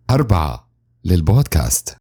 4 للبودكاست.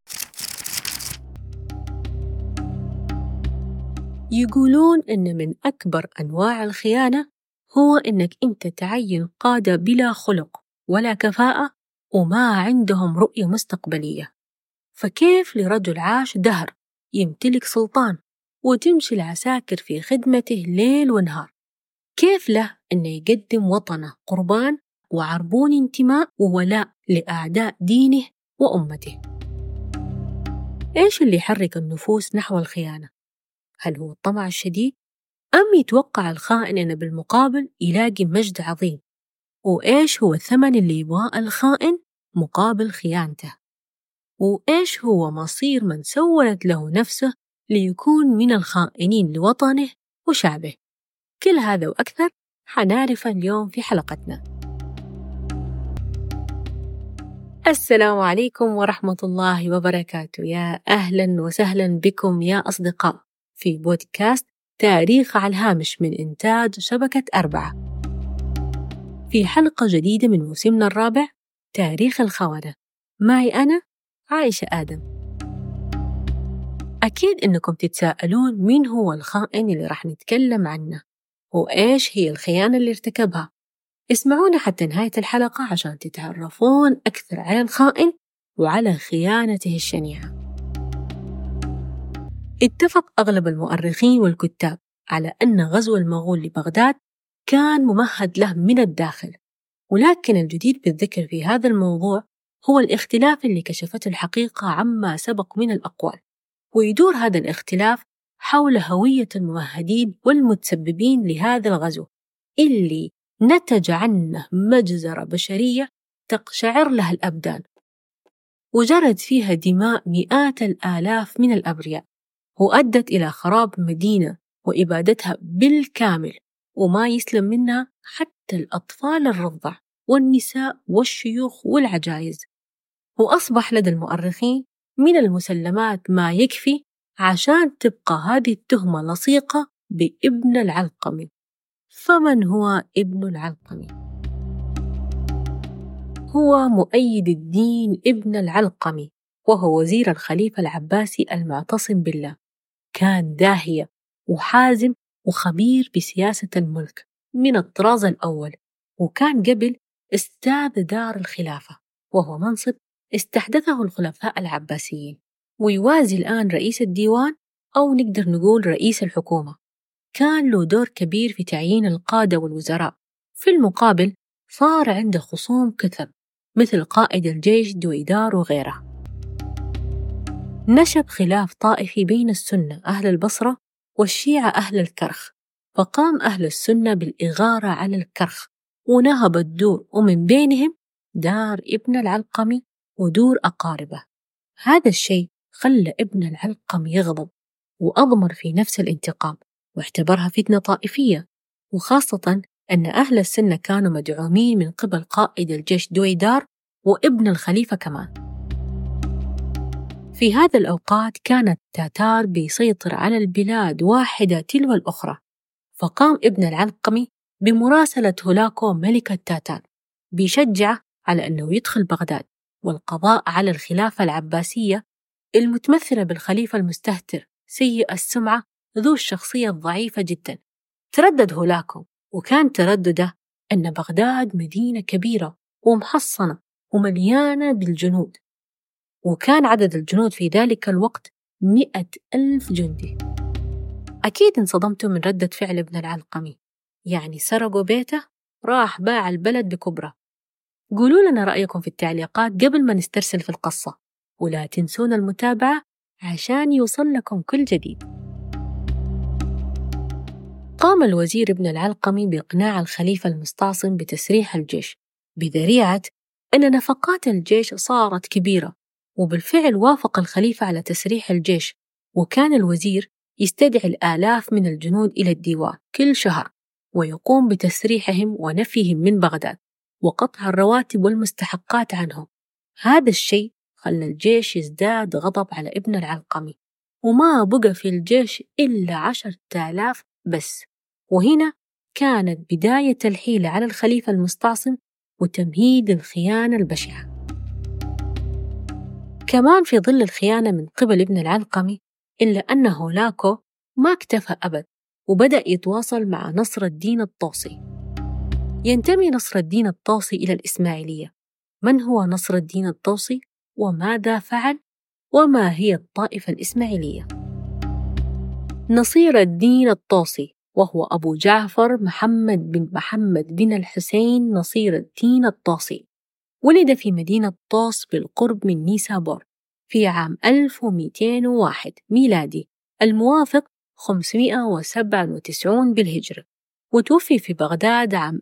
يقولون إن من أكبر أنواع الخيانة هو إنك أنت تعين قادة بلا خلق ولا كفاءة وما عندهم رؤية مستقبلية. فكيف لرجل عاش دهر يمتلك سلطان وتمشي العساكر في خدمته ليل ونهار، كيف له إنه يقدم وطنه قربان وعربون انتماء وولاء لأعداء دينه وأمته؟ إيش اللي يحرك النفوس نحو الخيانة؟ هل هو الطمع الشديد؟ أم يتوقع الخائن أن بالمقابل يلاقي مجد عظيم؟ وإيش هو الثمن اللي يبغاه الخائن مقابل خيانته؟ وإيش هو مصير من سولت له نفسه ليكون من الخائنين لوطنه وشعبه؟ كل هذا وأكثر حنعرفه اليوم في حلقتنا. السلام عليكم ورحمة الله وبركاته، يا أهلا وسهلا بكم يا أصدقاء في بودكاست تاريخ على الهامش من إنتاج شبكة 4، في حلقة جديدة من موسمنا الرابع تاريخ الخونة. معي أنا عائشة آدم. أكيد إنكم تتساءلون مين هو الخائن اللي راح نتكلم عنه وإيش هي الخيانة اللي ارتكبها. اسمعونا حتى نهاية الحلقة عشان تتعرفون أكثر على الخائن وعلى خيانته الشنيعة. اتفق أغلب المؤرخين والكتاب على أن غزو المغول لبغداد كان ممهد له من الداخل، ولكن الجديد بالذكر في هذا الموضوع هو الاختلاف اللي كشفته الحقيقة عما سبق من الأقوال، ويدور هذا الاختلاف حول هوية الممهدين والمتسببين لهذا الغزو اللي نتج عنه مجزرة بشرية تقشعر لها الأبدان، وجرت فيها دماء مئات الآلاف من الأبرياء، وأدت إلى خراب مدينة وإبادتها بالكامل، وما يسلم منها حتى الأطفال الرضع والنساء والشيوخ والعجائز. وأصبح لدى المؤرخين من المسلمات ما يكفي عشان تبقى هذه التهمة لصيقة بابن العلقمي. فمن هو ابن العلقمي؟ هو مؤيد الدين ابن العلقمي، وهو وزير الخليفة العباسي المعتصم بالله. كان داهية وحازم وخبير بسياسة الملك من الطراز الأول، وكان قبل أستاذ دار الخلافة، وهو منصب استحدثه الخلفاء العباسيين، ويوازي الآن رئيس الديوان أو نقدر نقول رئيس الحكومة. كان له دور كبير في تعيين القادة والوزراء. في المقابل صار عنده خصوم كثر مثل قائد الجيش دويدار وغيره. نشب خلاف طائفي بين السنة أهل البصرة والشيعة أهل الكرخ، فقام أهل السنة بالإغارة على الكرخ ونهب الدور، ومن بينهم دار ابن العلقمي ودور أقاربه. هذا الشيء خلى ابن العلقمي يغضب وأضمر في نفس الانتقام، واعتبرها فتنة طائفية، وخاصة أن أهل السنة كانوا مدعومين من قبل قائد الجيش دويدار وابن الخليفة كمان. في هذا الأوقات كانت التتار بيسيطر على البلاد واحدة تلو الأخرى، فقام ابن العلقمي بمراسلة هولاكو ملك التتار بيشجعه على أنه يدخل بغداد والقضاء على الخلافة العباسية المتمثلة بالخليفة المستهتر سيء السمعة ذو الشخصية الضعيفة جدا. تردد هولاكو، وكان تردده أن بغداد مدينة كبيرة ومحصنة ومليانة بالجنود، وكان عدد الجنود في ذلك الوقت 100,000 جندي. أكيد انصدمتم من ردة فعل ابن العلقمي، يعني سرقوا بيته راح باع البلد بكبرى. قولوا لنا رأيكم في التعليقات قبل ما نسترسل في القصة، ولا تنسون المتابعة عشان يوصل لكم كل جديد. قام الوزير ابن العلقمي بإقناع الخليفة المستعصم بتسريح الجيش بذريعة أن نفقات الجيش صارت كبيرة، وبالفعل وافق الخليفة على تسريح الجيش، وكان الوزير يستدعي الآلاف من الجنود إلى الديوان كل شهر ويقوم بتسريحهم ونفيهم من بغداد وقطع الرواتب والمستحقات عنهم. هذا الشيء خلى الجيش يزداد غضب على ابن العلقمي، وما بقى في الجيش إلا 10,000 بس. وهنا كانت بداية الحيلة على الخليفة المستعصم وتمهيد الخيانة البشعة. كمان في ظل الخيانة من قبل ابن العلقمي، إلا أن هولاكو ما اكتفى أبد وبدأ يتواصل مع نصر الدين الطوسي. ينتمي نصر الدين الطوسي إلى الإسماعيلية. من هو نصر الدين الطوسي؟ وماذا فعل؟ وما هي الطائفة الإسماعيلية؟ نصير الدين الطوسي وهو أبو جعفر محمد بن الحسين نصير الدين الطوسي، ولد في مدينة طوس بالقرب من نيسابور في عام 1201 ميلادي الموافق 597 بالهجرة، وتوفي في بغداد عام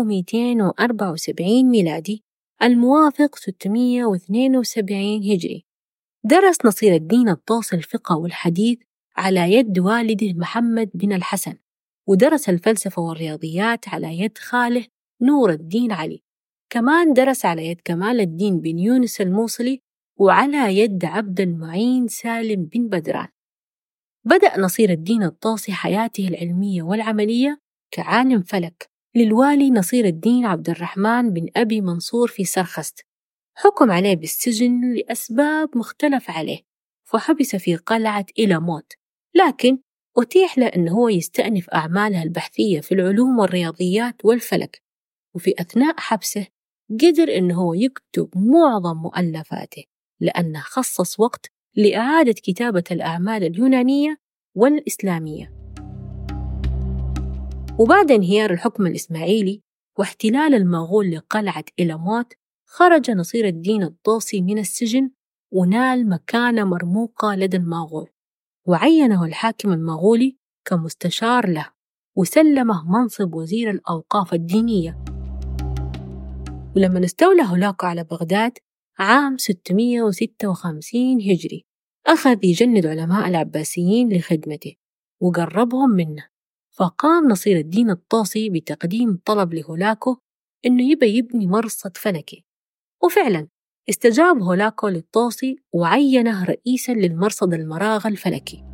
1274 ميلادي الموافق 672 هجري. درس نصير الدين الطوسي الفقه والحديث على يد والده محمد بن الحسن، ودرس الفلسفة والرياضيات على يد خاله نور الدين علي. كمان درس على يد كمال الدين بن يونس الموصلي وعلى يد عبد المعين سالم بن بدران. بدأ نصير الدين الطوسي حياته العلمية والعملية كعالم فلك للوالي نصير الدين عبد الرحمن بن أبي منصور في سرخست. حكم عليه بالسجن لأسباب مختلف عليه، فحبس في قلعة إلاموت، لكن أتيح له أنه هو يستأنف أعماله البحثية في العلوم والرياضيات والفلك. وفي أثناء حبسه قدر أنه هو يكتب معظم مؤلفاته، لأنه خصص وقت لإعادة كتابة الأعمال اليونانية والإسلامية. وبعد انهيار الحكم الإسماعيلي واحتلال المغول لقلعة إلاموت، خرج نصير الدين الطوسي من السجن ونال مكانة مرموقة لدى المغول، وعينه الحاكم المغولي كمستشار له، وسلمه منصب وزير الأوقاف الدينية. ولما استولى هولاكو على بغداد عام 656 هجري، أخذ يجند علماء العباسيين لخدمته وقربهم منه، فقام نصير الدين الطوسي بتقديم طلب لهولاكو إنه يبني مرصد فلكي، وفعلاً استجاب هولاكو للطوسي وعينه رئيساً للمرصد المراغ الفلكي.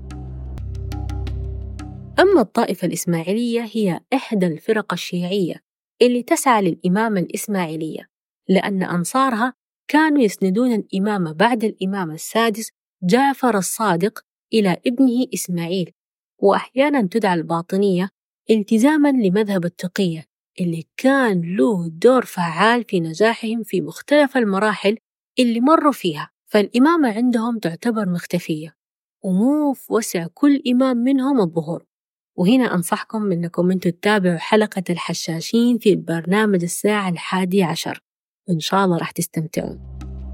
أما الطائفة الإسماعيلية هي إحدى الفرق الشيعية اللي تسعى للإمامة الإسماعيلية، لأن أنصارها كانوا يسندون الإمامة بعد الإمام السادس جعفر الصادق إلى ابنه إسماعيل، وأحياناً تدعى الباطنية التزاماً لمذهب التقية اللي كان له دور فعال في نجاحهم في مختلف المراحل اللي مروا فيها. فالإمامة عندهم تعتبر مختفية ومو في وسع كل إمام منهم الظهور. وهنا أنصحكم أنكم أنتوا تتابعوا حلقة الحشاشين في البرنامج 11:00، إن شاء الله راح تستمتعون.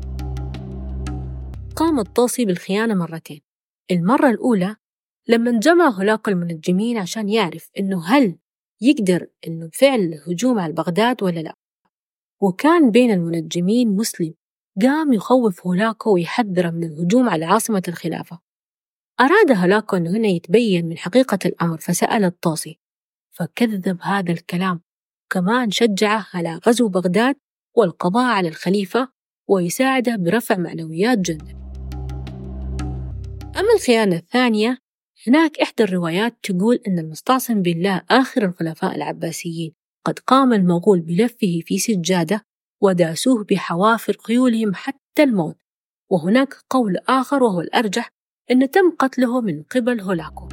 قام الطوسي بالخيانة مرتين. المرة الأولى لما جمع هولاكو المنجمين عشان يعرف إنه هل يقدر إنه فعل الهجوم على بغداد ولا لا، وكان بين المنجمين مسلم قام يخوف هولاكو ويحذر من الهجوم على عاصمة الخلافة. أراد هولاكو أنه هنا يتبين من حقيقة الأمر، فسأل الطوسي فكذب هذا الكلام، كمان شجعه على غزو بغداد والقضاء على الخليفة ويساعده برفع معنويات جنده. أما الخيانة الثانية، هناك إحدى الروايات تقول أن المستعصم بالله آخر الخلفاء العباسيين قد قام المغول بلفه في سجادة وداسوه بحوافر خيولهم حتى الموت. وهناك قول آخر وهو الأرجح أن تم قتله من قبل هولاكو.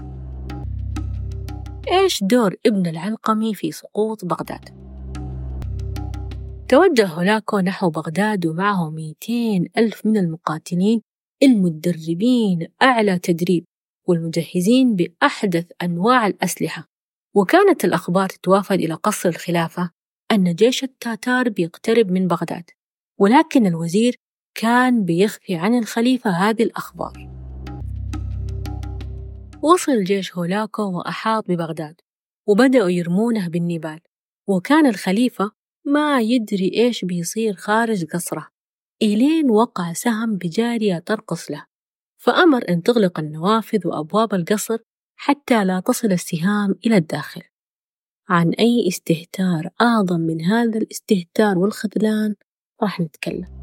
إيش دور ابن العلقمي في سقوط بغداد؟ توجه هولاكو نحو بغداد ومعه 200,000 من المقاتلين المدربين أعلى تدريب والمجهزين بأحدث أنواع الأسلحة. وكانت الأخبار تتوافد إلى قصر الخلافة أن جيش التتار بيقترب من بغداد، ولكن الوزير كان بيخفي عن الخليفة هذه الأخبار. وصل جيش هولاكو وأحاط ببغداد وبدأوا يرمونه بالنبال، وكان الخليفة ما يدري إيش بيصير خارج قصره، إلين وقع سهم بجارية ترقص له، فأمر أن تغلق النوافذ وأبواب القصر حتى لا تصل السهام إلى الداخل. عن أي استهتار أعظم من هذا الاستهتار والخذلان راح نتكلم.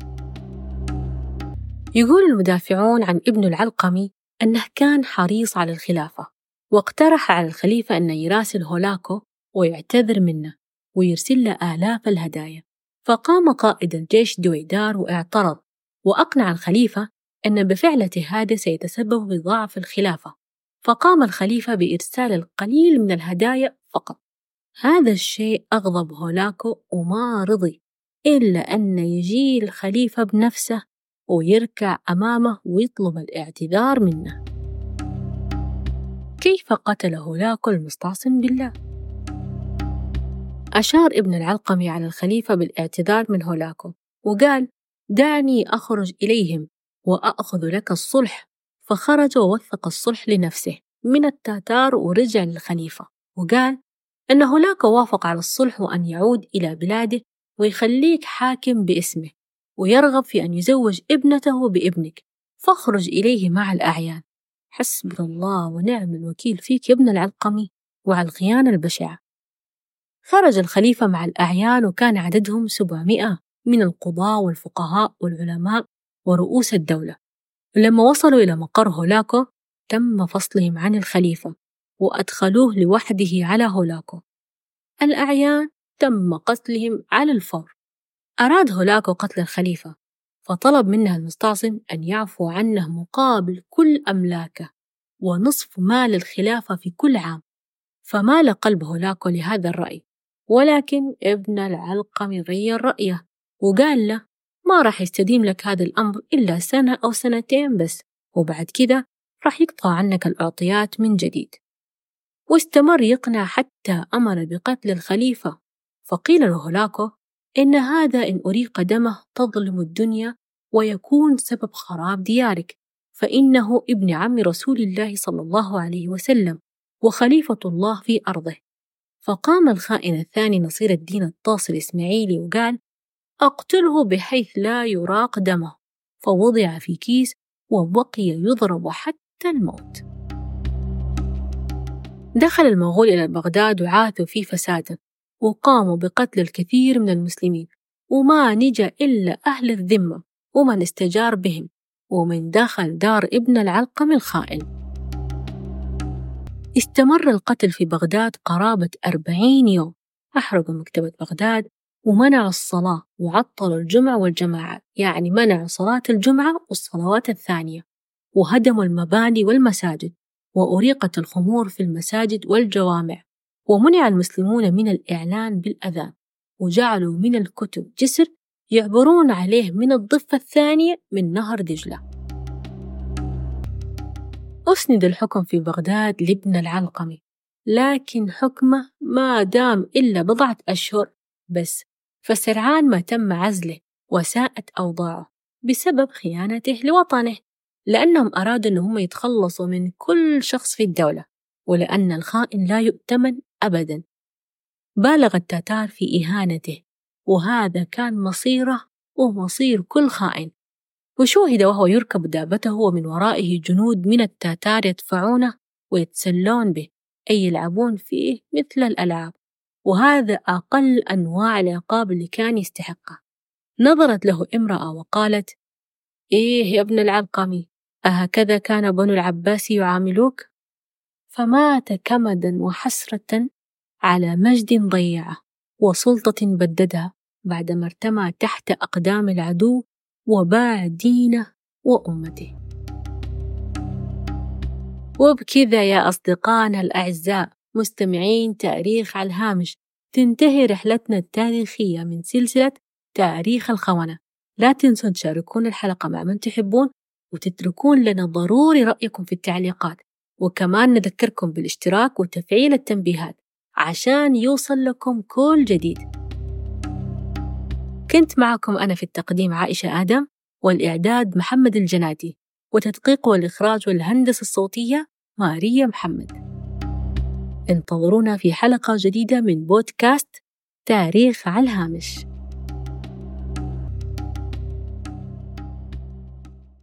يقول المدافعون عن ابن العلقمي أنه كان حريص على الخلافة، واقترح على الخليفة أن يراسل هولاكو ويعتذر منه ويرسل له آلاف الهدايا. فقام قائد الجيش دويدار واعترض، وأقنع الخليفة أن بفعلته هذا سيتسبب بضعف الخلافة، فقام الخليفة بإرسال القليل من الهدايا فقط. هذا الشيء أغضب هولاكو وما رضي إلا أن يجي الخليفة بنفسه ويركع أمامه ويطلب الاعتذار منه. كيف قتل هولاكو المستعصم بالله؟ أشار ابن العلقمي على الخليفة بالاعتذار من هولاكو وقال: دعني أخرج إليهم وأخذ لك الصلح. فخرج ووثق الصلح لنفسه من التتار ورجع للخليفة وقال أن هولاكو وافق على الصلح وأن يعود إلى بلاده ويخليك حاكم باسمه ويرغب في أن يزوج ابنته بابنك، فاخرج إليه مع الأعيان. حسبنا الله ونعم الوكيل فيك يا ابن العلقمي وعلى الخيانة البشعة. خرج الخليفة مع الأعيان وكان عددهم 700 من القضاة والفقهاء والعلماء ورؤوس الدولة. ولما وصلوا إلى مقر هولاكو تم فصلهم عن الخليفة وأدخلوه لوحده على هولاكو. الأعيان تم قتلهم على الفور. أراد هولاكو قتل الخليفة فطلب منه المستعصم أن يعفو عنه مقابل كل أملاكه ونصف مال الخلافة في كل عام. فمال قلب هولاكو لهذا الرأي، ولكن ابن العلقمي غير رأيه وقال له: ما راح يستديم لك هذا الأمر إلا سنة أو سنتين بس، وبعد كده راح يقطع عنك الأعطيات من جديد. واستمر يقنع حتى أمر بقتل الخليفة. فقيل لهولاكو إن هذا إن أريق دمه تظلم الدنيا ويكون سبب خراب ديارك، فإنه ابن عم رسول الله صلى الله عليه وسلم وخليفة الله في أرضه. فقام الخائن الثاني نصير الدين الطاس الإسماعيلي وقال: أقتله بحيث لا يراق دمه. فوضع في كيس وبقي يضرب حتى الموت. دخل المغول إلى بغداد وعاثوا في فساد وقاموا بقتل الكثير من المسلمين، وما نجا إلا أهل الذمة ومن استجار بهم ومن دخل دار ابن العلقمي الخائن. استمر القتل في بغداد قرابة 40 يوم. أحرقوا مكتبة بغداد ومنعوا الصلاة وعطلوا الجمعة والجماعات، يعني منعوا صلاة الجمعة والصلوات الثانية، وهدموا المباني والمساجد، وأريقت الخمور في المساجد والجوامع، ومنع المسلمون من الإعلان بالأذان، وجعلوا من الكتب جسر يعبرون عليه من الضفة الثانية من نهر دجلة. أسند الحكم في بغداد لابن العلقمي، لكن حكمه ما دام إلا بضعة أشهر بس، فسرعان ما تم عزله وساءت أوضاعه بسبب خيانته لوطنه، لأنهم أرادوا أنهم يتخلصوا من كل شخص في الدولة، ولأن الخائن لا يؤتمن أبداً. بالغ التتار في إهانته، وهذا كان مصيره ومصير كل خائن. وشوهد وهو يركب دابته ومن ورائه جنود من التتار يدفعونه ويتسلون به، أي يلعبون فيه مثل الألعاب، وهذا أقل أنواع العقاب اللي كان يستحقه. نظرت له امرأة وقالت: إيه يا ابن العلقمي، أهكذا كان بنو العباس يعاملوك؟ فمات كمدا وحسرة على مجد ضيعه وسلطة بددها بعدما ارتمى تحت أقدام العدو وباع دينه وأمته. وبكذا يا أصدقائنا الأعزاء مستمعين تاريخ على الهامش تنتهي رحلتنا التاريخية من سلسلة تاريخ الخونة. لا تنسوا تشاركون الحلقة مع من تحبون وتتركون لنا ضروري رأيكم في التعليقات، وكمان نذكركم بالاشتراك وتفعيل التنبيهات عشان يوصل لكم كل جديد. كنت معكم أنا في التقديم عائشة آدم، والإعداد محمد الجناتي، وتدقيق والإخراج والهندسة الصوتية ماريا محمد. انتظرونا في حلقة جديدة من بودكاست تاريخ على الهامش.